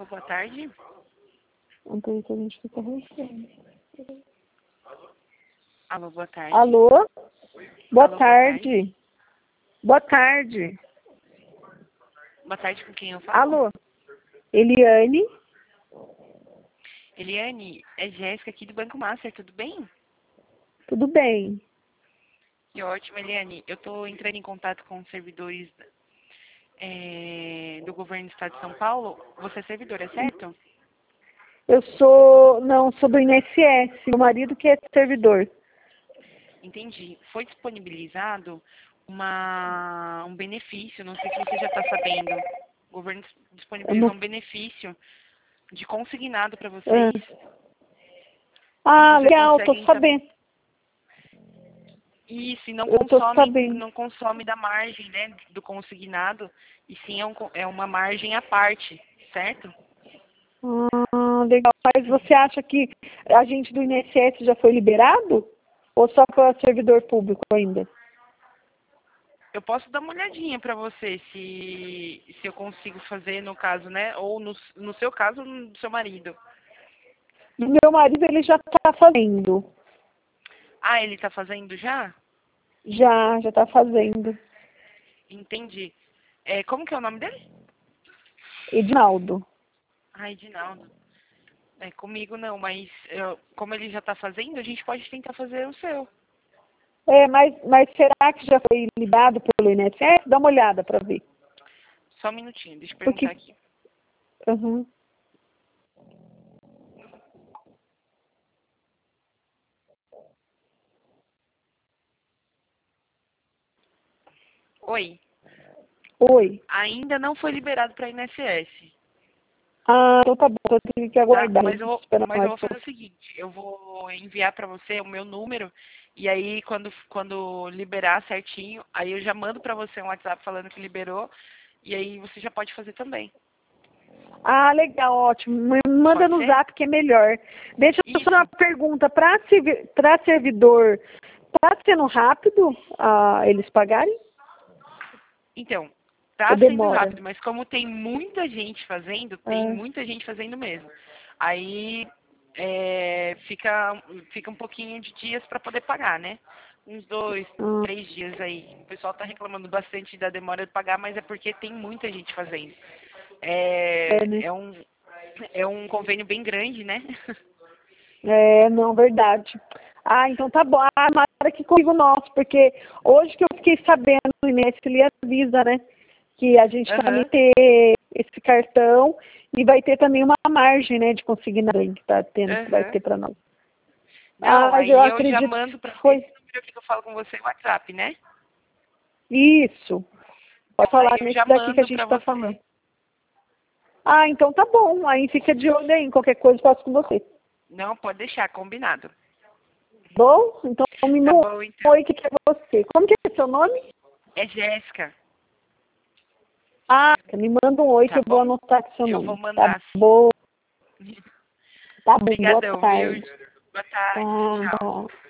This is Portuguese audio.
boa tarde. Então isso a gente fica arranjando. Alô, boa tarde. Alô? Boa Alô, tarde. Boa tarde. Boa tarde, com quem eu falo? Alô? Eliane? Eliane, é Jéssica aqui do Banco Master, tudo bem? Tudo bem? Que ótimo, Eliane. Eu estou entrando em contato com os servidores do governo do estado de São Paulo. Você é servidora, certo? Eu sou do INSS, meu marido que é servidor. Entendi. Foi disponibilizado um benefício, não sei se você já está sabendo. O governo disponibilizou um benefício de consignado para vocês. Ah, E você legal, tô consegue, sabendo. Isso, e não Eu tô consome, sabendo. não consome da margem, né, do consignado, e sim é uma margem à parte, certo? Ah, legal. Mas você acha que a gente do INSS já foi liberado? Ou só para servidor público ainda? Eu posso dar uma olhadinha para você se eu consigo fazer no caso, né? Ou no seu caso, no do seu marido. Meu marido, ele já está fazendo. Ah, ele está fazendo já? Já está fazendo. Entendi. Como que é o nome dele? Edinaldo. Ah, Edinaldo. Comigo não, mas como ele já está fazendo, a gente pode tentar fazer o seu. Mas será que já foi liberado pelo INSS? Dá uma olhada para ver. Só um minutinho, deixa eu Porque, perguntar aqui. uhum. Oi. Oi. Ainda não foi liberado para a INSS. Ah, então tá bom, eu tenho que Tá? aguardar. Mas eu Esperar mais vou um fazer o pouco. seguinte, eu vou enviar para você o meu número e aí quando liberar certinho, aí eu já mando para você um WhatsApp falando que liberou e aí você já pode fazer também. Ah, legal, ótimo. Me manda Pode no ser? zap que é melhor. Deixa eu Isso. fazer uma pergunta. Para servidor, tá sendo rápido eles pagarem? Então, Ou tá sendo demora? rápido, mas como tem muita gente fazendo, tem Ah, muita gente fazendo mesmo. Aí fica um pouquinho de dias para poder pagar, né? Uns 2, ah, 3 dias aí. O pessoal tá reclamando bastante da demora de pagar, mas é porque tem muita gente fazendo. né? É um convênio bem grande, né? Não, verdade. Ah, então tá bom. Ah, Mara que comigo nosso, porque hoje que eu fiquei sabendo, o Inês, ele avisa, né? Que a gente também Aham. ter esse cartão e vai ter também uma margem, né, de consignado que tá tendo, que vai Aham. ter para nós. Ah, Não, mas eu aí eu já acredito que mando pra foi esse número aqui que eu falo com você no WhatsApp, né? isso. Pode Aí falar eu nesse já daqui que a mando gente pra está falando. você. Ah, então tá bom. Aí fica de olho aí. Qualquer coisa eu faço com você. Não, pode deixar, combinado. Bom? Então me Tá manda bom, um então. oi que é você. Como que é seu nome? É Jéssica, Ah, me manda um oi que tá eu vou bom? anotar aqui seu Eu vou nome. Tá mandar sim. bom? Tá bom. Boa Obrigadão, viu? tarde. Boa tarde, Tá, tchau. bom.